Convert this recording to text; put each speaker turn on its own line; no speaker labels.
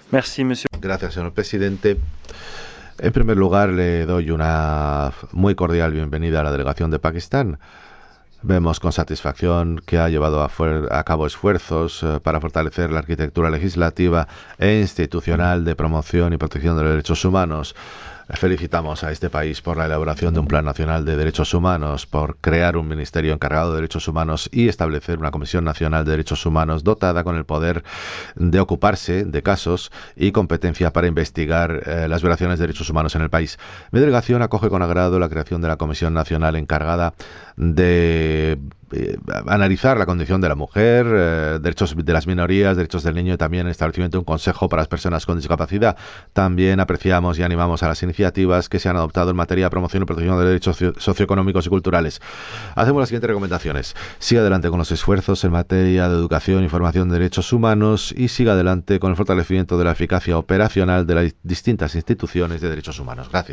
Merci, monsieur.
Gracias, señor presidente. En primer lugar, le doy una muy cordial bienvenida a la delegación de Pakistán. Vemos con satisfacción que ha llevado a cabo esfuerzos para fortalecer la arquitectura legislativa e institucional de promoción y protección de los derechos humanos. Felicitamos a este país por la elaboración de un Plan Nacional de Derechos Humanos, por crear un Ministerio encargado de Derechos Humanos y establecer una Comisión Nacional de Derechos Humanos dotada con el poder de ocuparse de casos y competencia para investigar las violaciones de derechos humanos en el país. Mi delegación acoge con agrado la creación de la Comisión Nacional encargada de analizar la condición de la mujer, derechos de las minorías, derechos del niño y también el establecimiento de un consejo para las personas con discapacidad. También apreciamos y animamos a las iniciativas que se han adoptado en materia de promoción y protección de derechos socioeconómicos y culturales. Hacemos las siguientes recomendaciones. Siga adelante con los esfuerzos en materia de educación y formación de derechos humanos y siga adelante con el fortalecimiento de la eficacia operacional de las distintas instituciones de derechos humanos. Gracias.